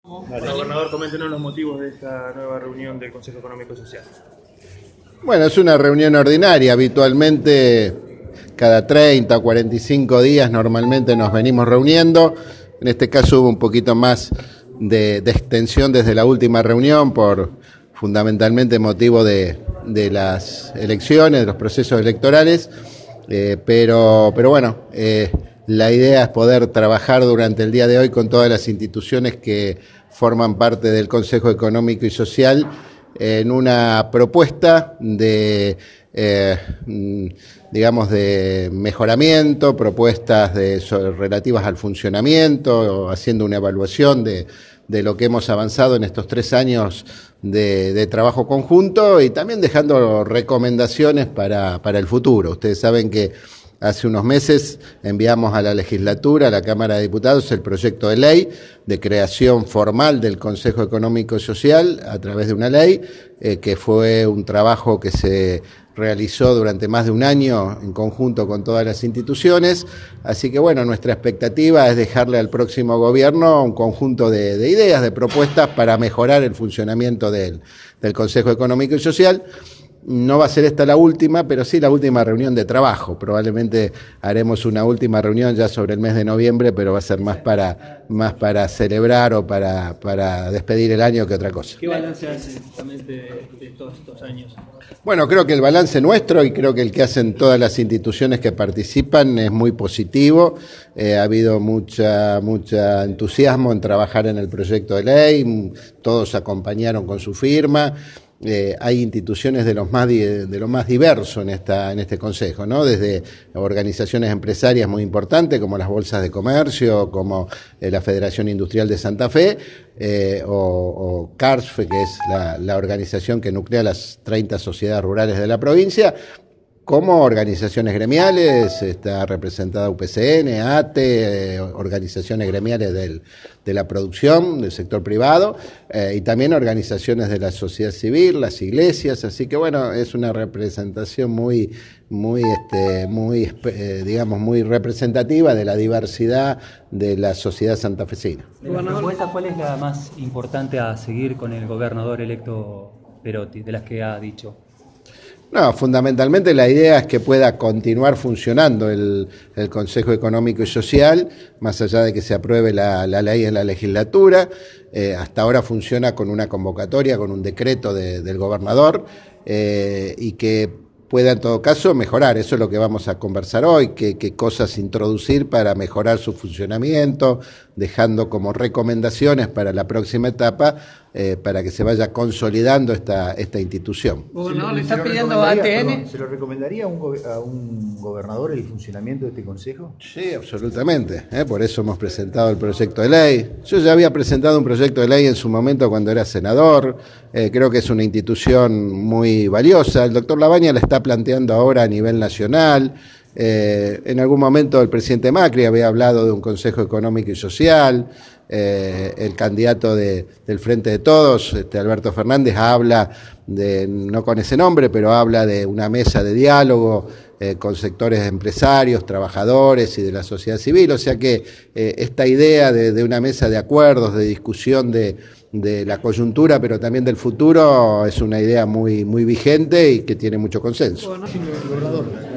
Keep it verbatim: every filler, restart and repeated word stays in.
Vale. Gobernador, coméntenos los motivos de esta nueva reunión del Consejo Económico y Social. Bueno, es una reunión ordinaria. Habitualmente cada treinta o cuarenta y cinco días normalmente nos venimos reuniendo. En este caso hubo un poquito más de, de extensión desde la última reunión por fundamentalmente motivo de, de las elecciones, de los procesos electorales, eh, pero, pero bueno, eh, la idea es poder trabajar durante el día de hoy con todas las instituciones que forman parte del Consejo Económico y Social en una propuesta de, eh, digamos, de mejoramiento, propuestas de, so, relativas al funcionamiento, haciendo una evaluación de, de lo que hemos avanzado en estos tres años de, de trabajo conjunto y también dejando recomendaciones para, para el futuro. Ustedes saben que hace unos meses enviamos a la legislatura, a la Cámara de Diputados, el proyecto de ley de creación formal del Consejo Económico y Social a través de una ley, eh, que fue un trabajo que se realizó durante más de un año en conjunto con todas las instituciones. Así que bueno, nuestra expectativa es dejarle al próximo gobierno un conjunto de, de ideas, de propuestas para mejorar el funcionamiento del, del Consejo Económico y Social. No va a ser esta la última, pero sí la última reunión de trabajo. Probablemente haremos una última reunión ya sobre el mes de noviembre, pero va a ser más para más para celebrar o para, para despedir el año que otra cosa. ¿Qué balance hace justamente de, de todos estos años? Bueno, creo que el balance nuestro y creo que el que hacen todas las instituciones que participan es muy positivo. Eh, ha habido mucha mucha entusiasmo en trabajar en el proyecto de ley, todos acompañaron con su firma. Eh, hay instituciones de los más de lo más diverso en esta en este consejo, ¿no? Desde organizaciones empresarias muy importantes como las bolsas de comercio, como eh, la Federación Industrial de Santa Fe, eh, o, o CARSF, que es la, la organización que nuclea las treinta sociedades rurales de la provincia, como organizaciones gremiales. Está representada U P C N, A T E, eh, organizaciones gremiales del, de la producción, del sector privado, eh, y también organizaciones de la sociedad civil, las iglesias. Así que bueno, es una representación muy, muy, este, muy, eh, digamos, muy representativa de la diversidad de la sociedad santafesina. De las propuestas, ¿cuál es la más importante a seguir con el gobernador electo Perotti, de las que ha dicho? No, fundamentalmente la idea es que pueda continuar funcionando el, el Consejo Económico y Social, más allá de que se apruebe la, la ley en la legislatura. Eh, hasta ahora funciona con una convocatoria, con un decreto de, del gobernador, eh, y que pueda en todo caso mejorar. Eso es lo que vamos a conversar hoy, qué, qué cosas introducir para mejorar su funcionamiento, dejando como recomendaciones para la próxima etapa, eh, para que se vaya consolidando esta, esta institución. Gobernador, ¿le está pidiendo a A T N? ¿Se lo recomendaría a un, go a un gobernador el funcionamiento de este consejo? Sí, absolutamente, ¿eh? Por eso hemos presentado el proyecto de ley. Yo ya había presentado un proyecto de ley en su momento cuando era senador. Eh, creo que es una institución muy valiosa. El doctor Labaña la está planteando ahora a nivel nacional. Eh, en algún momento el presidente Macri había hablado de un Consejo Económico y Social. Eh, el candidato de, del Frente de Todos, este, Alberto Fernández, habla de, no con ese nombre, pero habla de una mesa de diálogo eh, con sectores empresarios, trabajadores y de la sociedad civil. O sea que eh, esta idea de, de una mesa de acuerdos, de discusión de, de la coyuntura, pero también del futuro, es una idea muy, muy vigente y que tiene mucho consenso. Gobernador.